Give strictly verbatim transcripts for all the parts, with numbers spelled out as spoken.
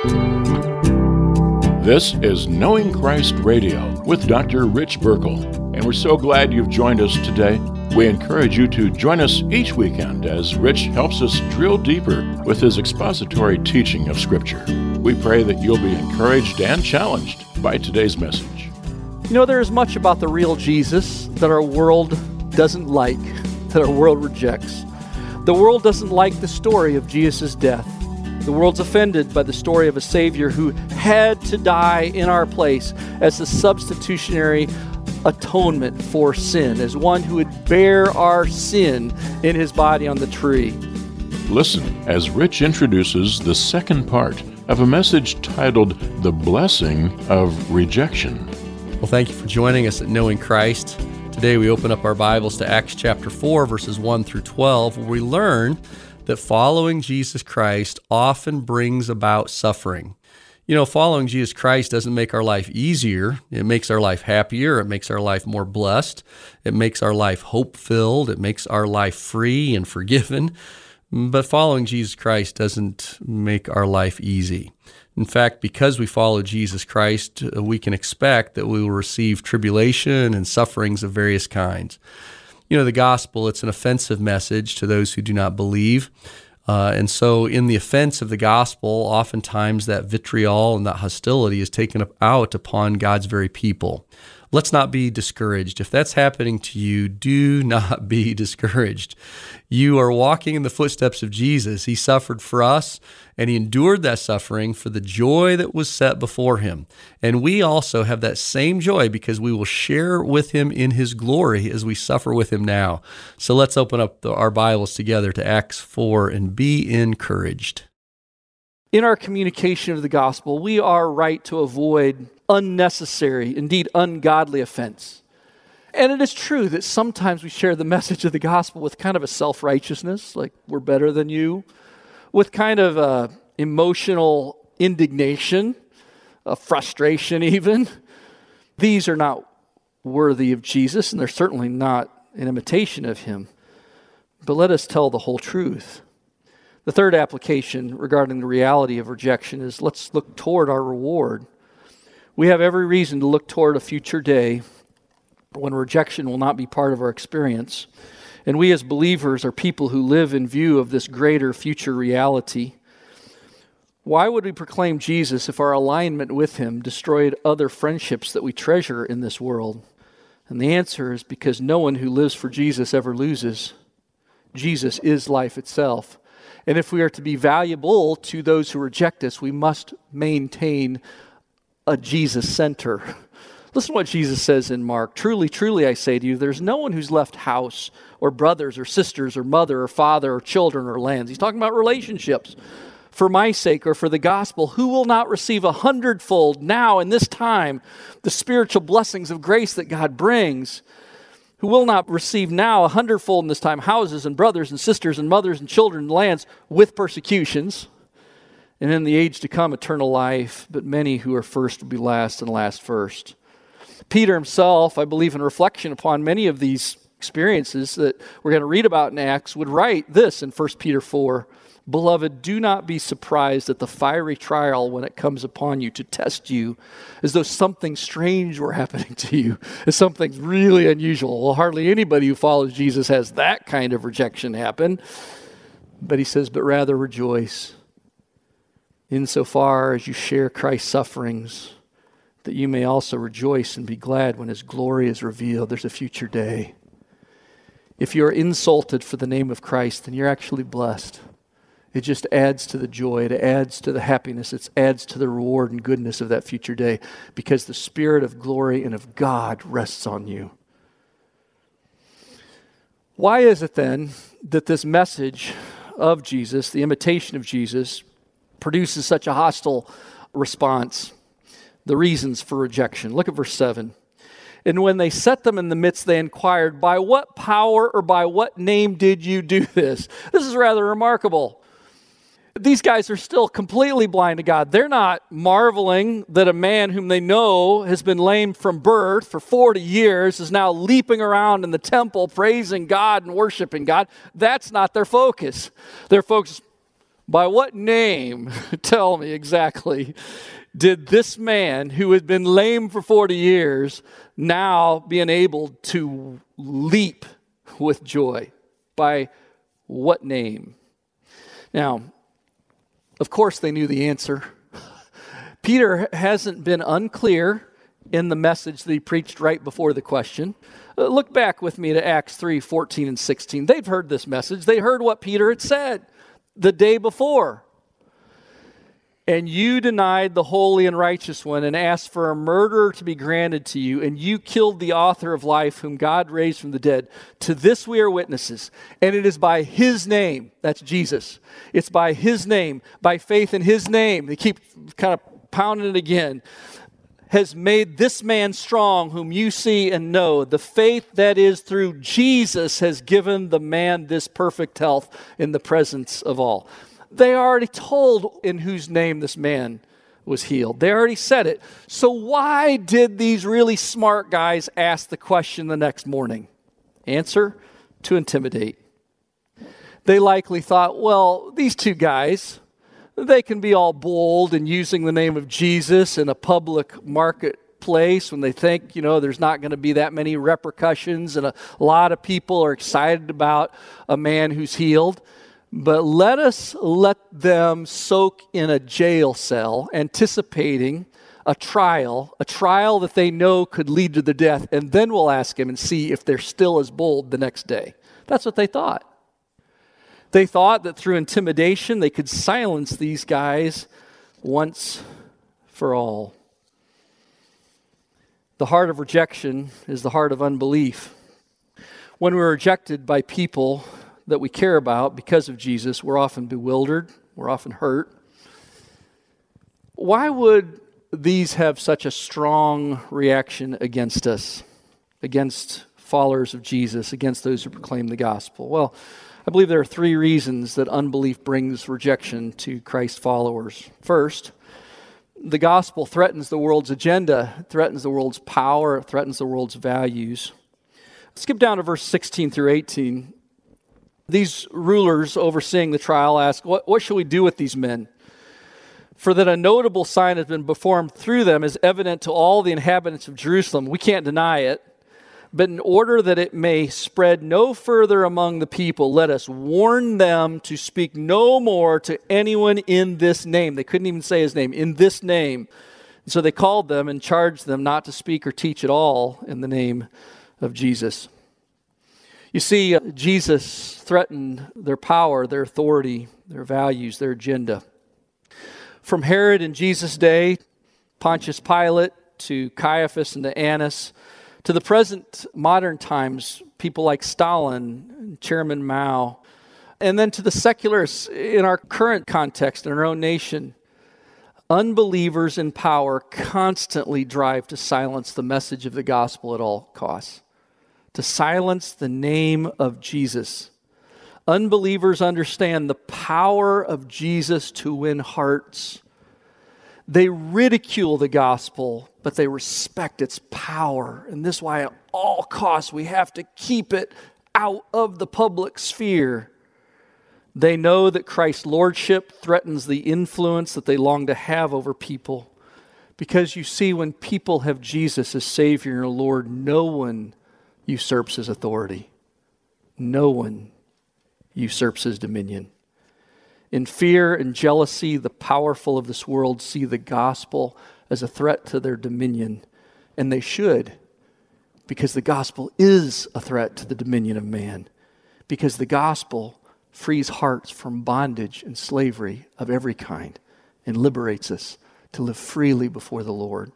This is Knowing Christ Radio with Doctor Rich Burkle, and we're so glad you've joined us today. We encourage you to join us each weekend as Rich helps us drill deeper with his expository teaching of Scripture. We pray that you'll be encouraged and challenged by today's message. You know, there is much about the real Jesus that our world doesn't like, that our world rejects. The world doesn't like the story of Jesus' death. The world's offended by the story of a Savior who had to die in our place as the substitutionary atonement for sin, as one who would bear our sin in his body on the tree. Listen as Rich introduces the second part of a message titled The Blessing of Rejection. Well, thank you for joining us at Knowing Christ. Today we open up our Bibles to Acts chapter four, verses one through twelve, where we learn that following Jesus Christ often brings about suffering. You know, following Jesus Christ doesn't make our life easier. It makes our life happier. It makes our life more blessed. It makes our life hope-filled. It makes our life free and forgiven. But following Jesus Christ doesn't make our life easy. In fact, because we follow Jesus Christ, we can expect that we will receive tribulation and sufferings of various kinds. You know, the gospel, it's an offensive message to those who do not believe. Uh, and so in the offense of the gospel, oftentimes that vitriol and that hostility is taken out upon God's very people. Let's not be discouraged. If that's happening to you, do not be discouraged. You are walking in the footsteps of Jesus. He suffered for us, and he endured that suffering for the joy that was set before him. And we also have that same joy because we will share with him in his glory as we suffer with him now. So let's open up the, our Bibles together to Acts four and be encouraged. In our communication of the gospel, we are right to avoid unnecessary, indeed ungodly offense. And it is true that sometimes we share the message of the gospel with kind of a self-righteousness, like we're better than you, with kind of a emotional indignation, a frustration even. These are not worthy of Jesus, and they're certainly not an imitation of him. But let us tell the whole truth. The third application regarding the reality of rejection is let's look toward our reward. We have every reason to look toward a future day when rejection will not be part of our experience. And we as believers are people who live in view of this greater future reality. Why would we proclaim Jesus if our alignment with him destroyed other friendships that we treasure in this world? And the answer is because no one who lives for Jesus ever loses. Jesus is life itself. And if we are to be valuable to those who reject us, we must maintain a Jesus center. Listen to what Jesus says in Mark. Truly, truly, I say to you, there's no one who's left house or brothers or sisters or mother or father or children or lands. He's talking about relationships. For my sake or for the gospel, who will not receive a hundredfold now in this time the spiritual blessings of grace that God brings? Who will not receive now a hundredfold in this time houses and brothers and sisters and mothers and children and lands with persecutions? And in the age to come, eternal life, but many who are first will be last and last first. Peter himself, I believe in reflection upon many of these experiences that we're going to read about in Acts, would write this in First Peter four, Beloved, do not be surprised at the fiery trial when it comes upon you to test you as though something strange were happening to you, as something really unusual. Well, hardly anybody who follows Jesus has that kind of rejection happen. But he says, but rather rejoice insofar as you share Christ's sufferings, that you may also rejoice and be glad when his glory is revealed. There's a future day. If you're insulted for the name of Christ, then you're actually blessed. It just adds to the joy. It adds to the happiness. It adds to the reward and goodness of that future day because the Spirit of glory and of God rests on you. Why is it then that this message of Jesus, the imitation of Jesus, produces such a hostile response? The reasons for rejection. Look at verse seven. And when they set them in the midst, they inquired, by what power or by what name did you do this? This is rather remarkable. These guys are still completely blind to God. They're not marveling that a man whom they know has been lame from birth for forty years is now leaping around in the temple, praising God and worshiping God. That's not their focus. Their focus, By what name, tell me exactly, did this man who had been lame for forty years now be enabled to leap with joy? By what name? Now, of course they knew the answer. Peter hasn't been unclear in the message that he preached right before the question. Uh, look back with me to Acts three, fourteen and sixteen. They've heard this message. They heard what Peter had said the day before. And you denied the holy and righteous one and asked for a murderer to be granted to you, and you killed the author of life whom God raised from the dead. To this we are witnesses, and it is by his name, that's Jesus, it's by his name, by faith in his name, they keep kind of pounding it again, has made this man strong whom you see and know. The faith that is through Jesus has given the man this perfect health in the presence of all. They already told in whose name this man was healed. They already said it. So why did these really smart guys ask the question the next morning? Answer, to intimidate. They likely thought, well, these two guys, they can be all bold in using the name of Jesus in a public marketplace when they think, you know, there's not going to be that many repercussions and a lot of people are excited about a man who's healed. But let us let them soak in a jail cell, anticipating a trial, a trial that they know could lead to their death, and then we'll ask him and see if they're still as bold the next day. That's what they thought. They thought that through intimidation they could silence these guys once for all. The heart of rejection is the heart of unbelief. When we're rejected by people that we care about because of Jesus, we're often bewildered, we're often hurt. Why would these have such a strong reaction against us, against followers of Jesus, against those who proclaim the gospel? Well, I believe there are three reasons that unbelief brings rejection to Christ followers. First, the gospel threatens the world's agenda, threatens the world's power, threatens the world's values. Skip down to verse sixteen through eighteen. These rulers overseeing the trial ask, what, what shall we do with these men? For that a notable sign has been performed through them is evident to all the inhabitants of Jerusalem. We can't deny it. But in order that it may spread no further among the people, let us warn them to speak no more to anyone in this name. They couldn't even say his name, in this name. And so they called them and charged them not to speak or teach at all in the name of Jesus. You see, Jesus threatened their power, their authority, their values, their agenda. From Herod in Jesus' day, Pontius Pilate, to Caiaphas and to Annas, to the present modern times, people like Stalin, Chairman Mao, and then to the secularists in our current context in our own nation, unbelievers in power constantly drive to silence the message of the gospel at all costs, to silence the name of Jesus. Unbelievers understand the power of Jesus to win hearts. They ridicule the gospel, but they respect its power. And this is why at all costs we have to keep it out of the public sphere. They know that Christ's lordship threatens the influence that they long to have over people. Because you see, when people have Jesus as Savior and Lord, no one usurps his authority. No one usurps his dominion. In fear and jealousy, the powerful of this world see the gospel as a threat to their dominion, and they should, because the gospel is a threat to the dominion of man, because the gospel frees hearts from bondage and slavery of every kind and liberates us to live freely before the Lord.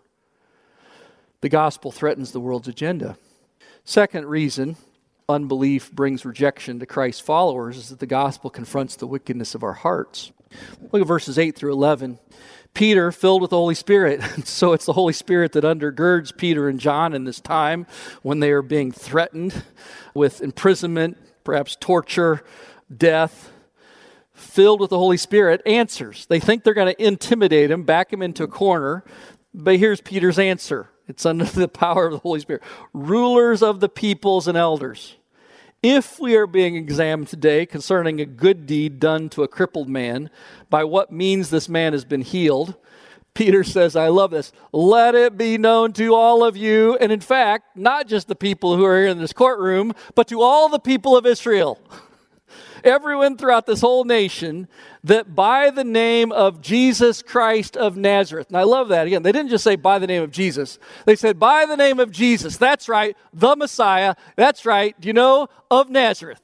The gospel threatens the world's agenda. Second reason unbelief brings rejection to Christ's followers is that the gospel confronts the wickedness of our hearts. Look at verses eight through eleven. Peter, filled with the Holy Spirit. So it's the Holy Spirit that undergirds Peter and John in this time when they are being threatened with imprisonment, perhaps torture, death. Filled with the Holy Spirit, answers. They think they're going to intimidate him, back him into a corner. But here's Peter's answer. It's under the power of the Holy Spirit. Rulers of the peoples and elders. If we are being examined today concerning a good deed done to a crippled man, by what means this man has been healed, Peter says, I love this, let it be known to all of you, and in fact, not just the people who are here in this courtroom, but to all the people of Israel, everyone throughout this whole nation, that by the name of Jesus Christ of Nazareth, and I love that, again, they didn't just say by the name of Jesus, they said by the name of Jesus, that's right, the Messiah, that's right, you know, of Nazareth.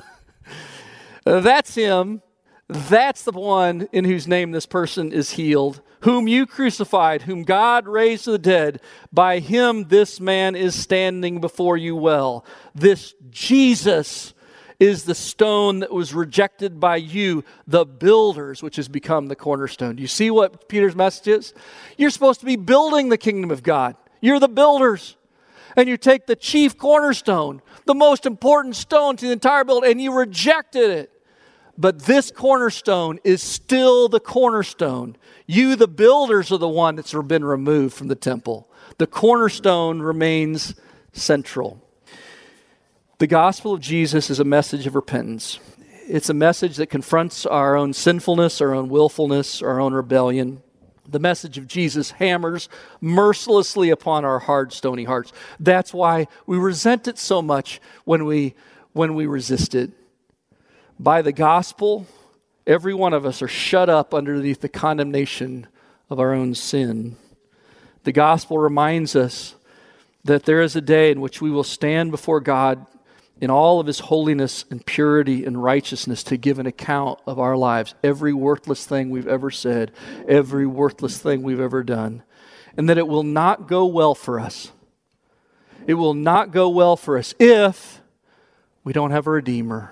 That's him, that's the one in whose name this person is healed, whom you crucified, whom God raised to the dead. By him this man is standing before you well. This Jesus is the stone that was rejected by you, the builders, which has become the cornerstone. Do you see what Peter's message is? You're supposed to be building the kingdom of God. You're the builders. And you take the chief cornerstone, the most important stone to the entire building, and you rejected it. But this cornerstone is still the cornerstone. You, the builders, are the one that's been removed from the temple. The cornerstone remains central. The gospel of Jesus is a message of repentance. It's a message that confronts our own sinfulness, our own willfulness, our own rebellion. The message of Jesus hammers mercilessly upon our hard, stony hearts. That's why we resent it so much when we, when we resist it. By the gospel, every one of us are shut up underneath the condemnation of our own sin. The gospel reminds us that there is a day in which we will stand before God in all of his holiness and purity and righteousness to give an account of our lives, every worthless thing we've ever said, every worthless thing we've ever done, and that it will not go well for us. It will not go well for us if we don't have a Redeemer,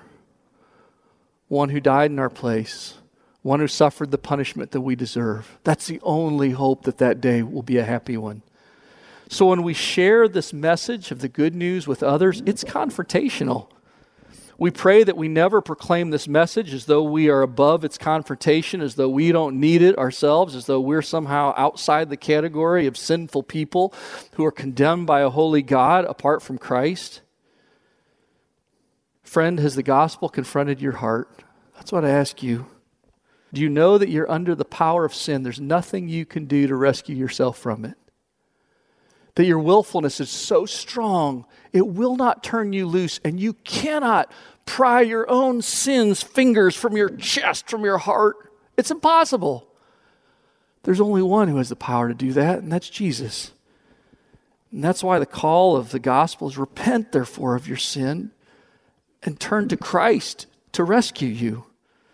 one who died in our place, one who suffered the punishment that we deserve. That's the only hope that that day will be a happy one. So when we share this message of the good news with others, it's confrontational. We pray that we never proclaim this message as though we are above its confrontation, as though we don't need it ourselves, as though we're somehow outside the category of sinful people who are condemned by a holy God apart from Christ. Friend, has the gospel confronted your heart? That's what I ask you. Do you know that you're under the power of sin? There's nothing you can do to rescue yourself from it. That your willfulness is so strong, it will not turn you loose, and you cannot pry your own sin's fingers from your chest, from your heart. It's impossible. There's only one who has the power to do that, and that's Jesus. And that's why the call of the gospel is repent, therefore, of your sin and turn to Christ to rescue you.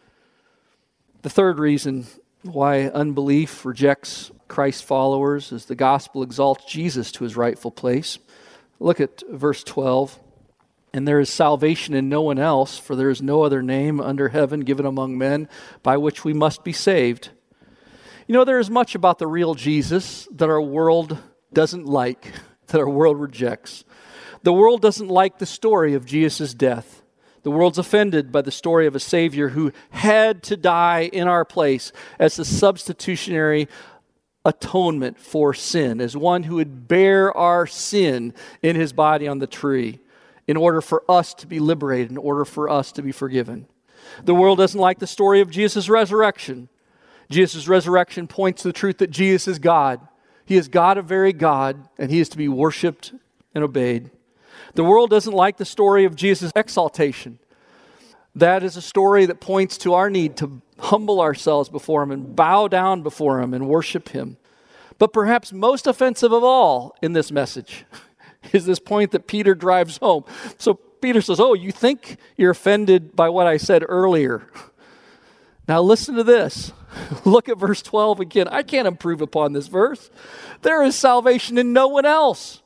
The third reason why unbelief rejects Christ's followers is the gospel exalts Jesus to his rightful place. Look at verse twelve. And there is salvation in no one else, for there is no other name under heaven given among men by which we must be saved. You know, there is much about the real Jesus that our world doesn't like, that our world rejects. The world doesn't like the story of Jesus' death. The world's offended by the story of a Savior who had to die in our place as a substitutionary atonement for sin, as one who would bear our sin in his body on the tree in order for us to be liberated, in order for us to be forgiven. The world doesn't like the story of Jesus' resurrection. Jesus' resurrection points to the truth that Jesus is God. He is God of very God, and he is to be worshiped and obeyed. The world doesn't like the story of Jesus' exaltation. That is a story that points to our need to humble ourselves before him and bow down before him and worship him. But perhaps most offensive of all in this message is this point that Peter drives home. So Peter says, oh, you think you're offended by what I said earlier. Now listen to this. Look at verse twelve again. I can't improve upon this verse. There is salvation in no one else.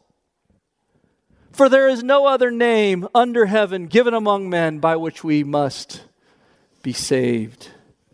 For there is no other name under heaven given among men by which we must be saved.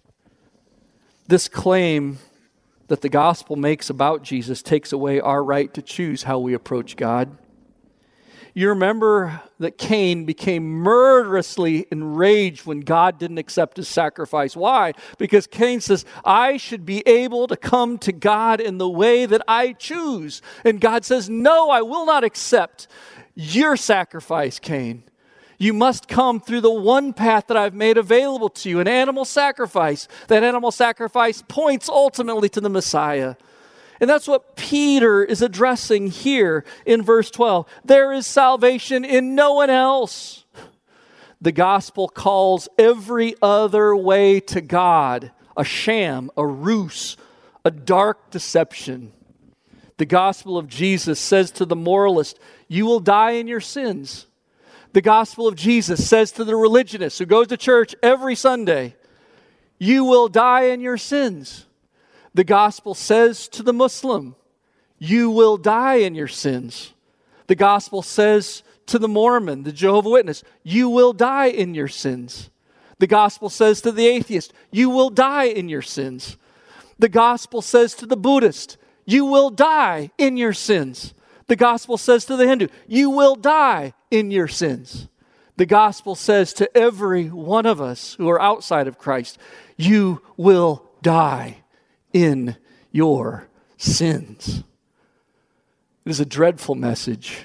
This claim that the gospel makes about Jesus takes away our right to choose how we approach God. You remember that Cain became murderously enraged when God didn't accept his sacrifice. Why? Because Cain says, I should be able to come to God in the way that I choose. And God says, no, I will not accept your sacrifice, Cain. You must come through the one path that I've made available to you, an animal sacrifice. That animal sacrifice points ultimately to the Messiah. And that's what Peter is addressing here in verse twelve. There is salvation in no one else. The gospel calls every other way to God a sham, a ruse, a dark deception. The gospel of Jesus says to the moralist, you will die in your sins. The gospel of Jesus says to the religionist who goes to church every Sunday, you will die in your sins. The gospel says to the Muslim, you will die in your sins. The gospel says to the Mormon, the Jehovah's Witness, you will die in your sins. The gospel says to the atheist, you will die in your sins. The gospel says to the Buddhist, you will die in your sins. The gospel says to the Hindu, you will die in your sins. The gospel says to every one of us who are outside of Christ, you will die in your sins. It is a dreadful message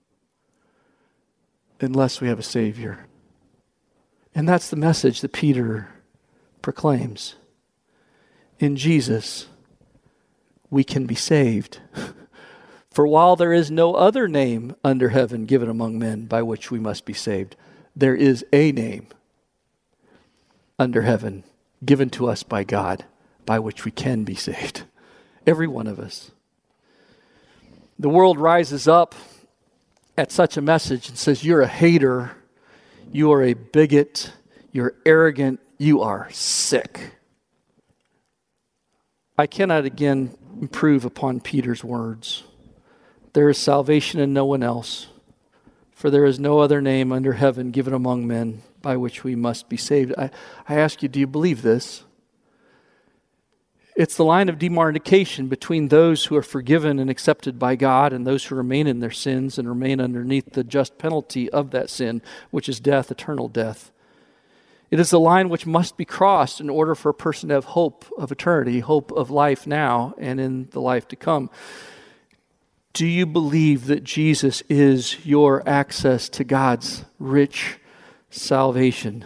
unless we have a Savior. And that's the message that Peter proclaims. In Jesus, we can be saved. For while there is no other name under heaven given among men by which we must be saved, there is a name under heaven given to us by God by which we can be saved. Every one of us. The world rises up at such a message and says, you're a hater, you are a bigot, you're arrogant, you are sick. I cannot again improve upon Peter's words. There is salvation in no one else, for there is no other name under heaven given among men by which we must be saved. I, I ask you, do you believe this? It's the line of demarcation between those who are forgiven and accepted by God and those who remain in their sins and remain underneath the just penalty of that sin, which is death, eternal death. It is the line which must be crossed in order for a person to have hope of eternity, hope of life now and in the life to come. Do you believe that Jesus is your access to God's rich salvation?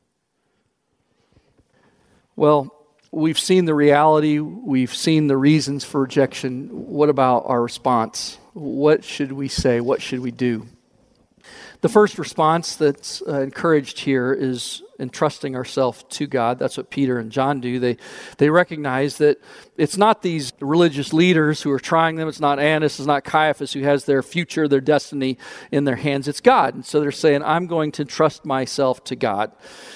Well, we've seen the reality. We've seen the reasons for rejection. What about our response? What should we say? What should we do? The first response that's uh, encouraged here is entrusting ourselves to God. That's what Peter and John do. They they recognize that it's not these religious leaders who are trying them. It's not Annas, it's not Caiaphas who has their future, their destiny in their hands. It's God. And so they're saying, I'm going to entrust myself to God.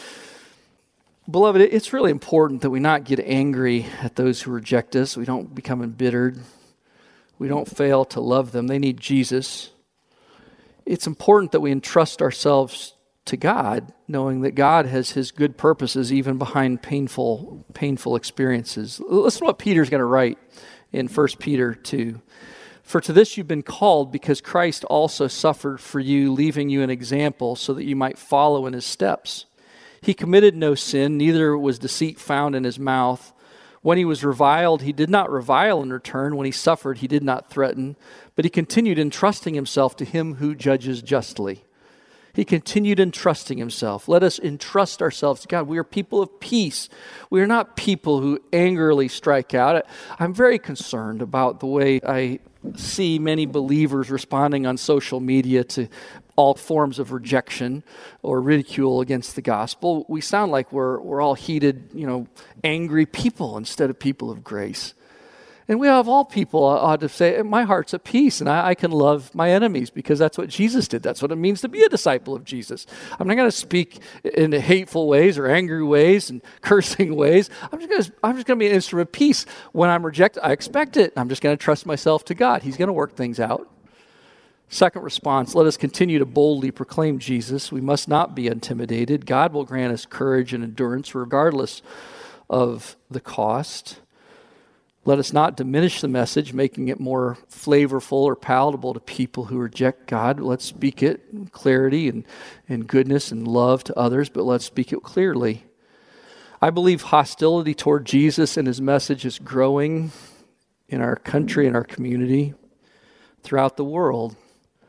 Beloved, it's really important that we not get angry at those who reject us. We don't become embittered. We don't fail to love them. They need Jesus. It's important that we entrust ourselves to God, knowing that God has his good purposes even behind painful, painful experiences. Listen to what Peter's going to write in First Peter two. For to this you've been called, because Christ also suffered for you, leaving you an example so that you might follow in his steps. He committed no sin, neither was deceit found in his mouth. When he was reviled, he did not revile in return. When he suffered, he did not threaten, but he continued entrusting himself to him who judges justly. He continued entrusting himself. Let us entrust ourselves to God. We are people of peace. We are not people who angrily strike out. I'm very concerned about the way I see many believers responding on social media to all forms of rejection or ridicule against the gospel. We sound like we're we're all heated, you know, angry people instead of people of grace. And we have all people ought to say, my heart's at peace and I, I can love my enemies because that's what Jesus did. That's what it means to be a disciple of Jesus. I'm not going to speak in hateful ways or angry ways and cursing ways. I'm just going to I'm just going to be an instrument of peace. When I'm rejected, I expect it. I'm just going to trust myself to God. He's going to work things out. Second response, let us continue to boldly proclaim Jesus. We must not be intimidated. God will grant us courage and endurance regardless of the cost. Let us not diminish the message, making it more flavorful or palatable to people who reject God. Let's speak it in clarity and, and goodness and love to others, but let's speak it clearly. I believe hostility toward Jesus and his message is growing in our country and our community throughout the world.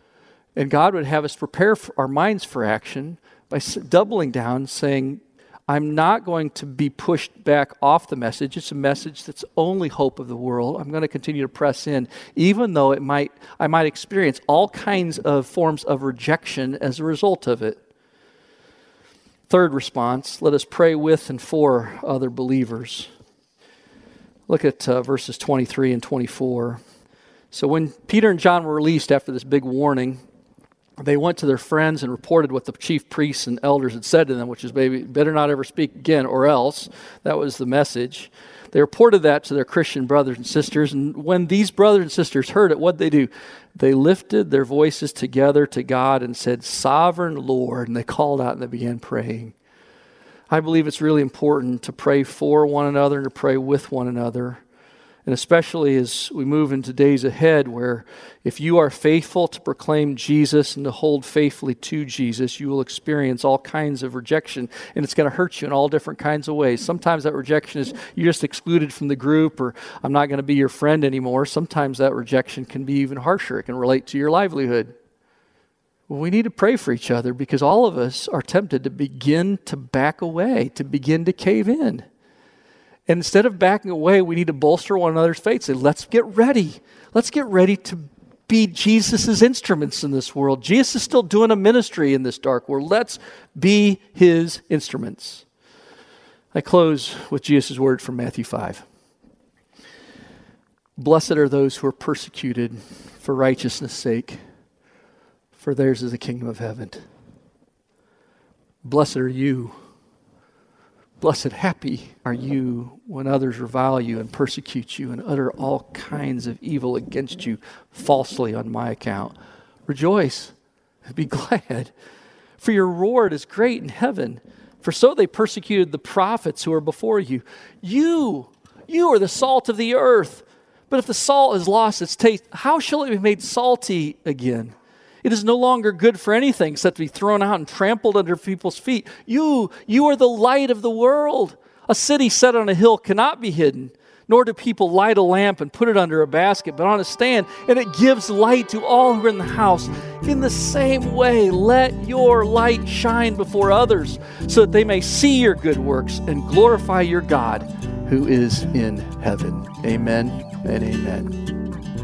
And God would have us prepare our minds for action by doubling down, saying, I'm not going to be pushed back off the message. It's a message that's only hope of the world. I'm going to continue to press in, even though it might I might experience all kinds of forms of rejection as a result of it. Third response, let us pray with and for other believers. Look at uh, verses twenty-three and twenty-four. So when Peter and John were released after this big warning, they went to their friends and reported what the chief priests and elders had said to them, which is, baby, better not ever speak again or else. That was the message. They reported that to their Christian brothers and sisters, and when these brothers and sisters heard it, what did they do? They lifted their voices together to God and said, Sovereign Lord, and they called out and they began praying. I believe it's really important to pray for one another and to pray with one another. And especially as we move into days ahead where if you are faithful to proclaim Jesus and to hold faithfully to Jesus, you will experience all kinds of rejection, and it's going to hurt you in all different kinds of ways. Sometimes that rejection is you're just excluded from the group, or I'm not going to be your friend anymore. Sometimes that rejection can be even harsher. It can relate to your livelihood. Well, we need to pray for each other because all of us are tempted to begin to back away, to begin to cave in. And instead of backing away, we need to bolster one another's faith. Say, let's get ready. Let's get ready to be Jesus' instruments in this world. Jesus is still doing a ministry in this dark world. Let's be his instruments. I close with Jesus' word from Matthew five. Blessed are those who are persecuted for righteousness' sake, for theirs is the kingdom of heaven. Blessed are you. Blessed, happy are you when others revile you and persecute you and utter all kinds of evil against you falsely on my account. Rejoice and be glad, for your reward is great in heaven. For so they persecuted the prophets who are before you. You, you are the salt of the earth. But if the salt has lost its taste, how shall it be made salty again? It is no longer good for anything except to be thrown out and trampled under people's feet. You, you are the light of the world. A city set on a hill cannot be hidden, nor do people light a lamp and put it under a basket, but on a stand, and it gives light to all who are in the house. In the same way, let your light shine before others, so that they may see your good works and glorify your God who is in heaven. Amen and amen.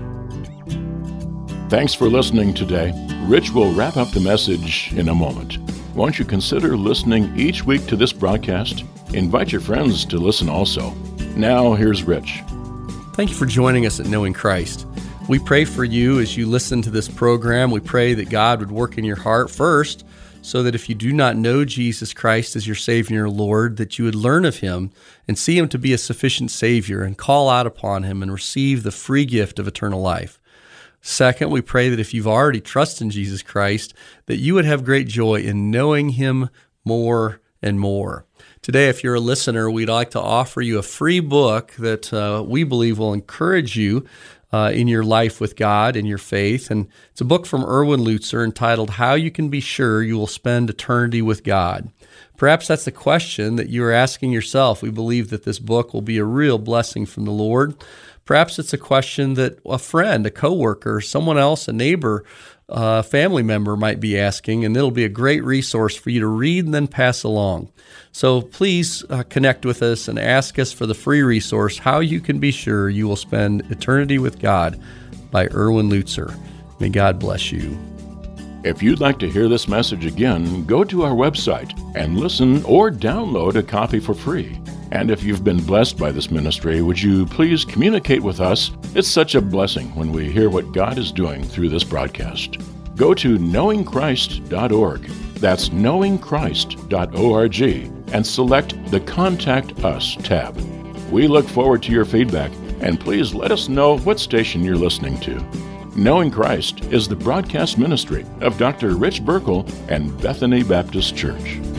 Thanks for listening today. Rich will wrap up the message in a moment. Won't you consider listening each week to this broadcast? Invite your friends to listen also. Now, here's Rich. Thank you for joining us at Knowing Christ. We pray for you as you listen to this program. We pray that God would work in your heart first, so that if you do not know Jesus Christ as your Savior and Lord, that you would learn of Him and see Him to be a sufficient Savior and call out upon Him and receive the free gift of eternal life. Second, we pray that if you've already trusted in Jesus Christ, that you would have great joy in knowing Him more and more. Today, if you're a listener, we'd like to offer you a free book that uh, we believe will encourage you uh, in your life with God and your faith. And it's a book from Erwin Lutzer entitled, How You Can Be Sure You Will Spend Eternity with God. Perhaps that's the question that you're asking yourself. We believe that this book will be a real blessing from the Lord. Perhaps it's a question that a friend, a coworker, someone else, a neighbor, a family member might be asking, and it'll be a great resource for you to read and then pass along. So please uh, connect with us and ask us for the free resource, How You Can Be Sure You Will Spend Eternity with God by Erwin Lutzer. May God bless you. If you'd like to hear this message again, go to our website and listen or download a copy for free. And if you've been blessed by this ministry, would you please communicate with us? It's such a blessing when we hear what God is doing through this broadcast. Go to knowing christ dot org. That's knowing christ dot org and select the Contact Us tab. We look forward to your feedback, and please let us know what station you're listening to. Knowing Christ is the broadcast ministry of Doctor Rich Burkle and Bethany Baptist Church.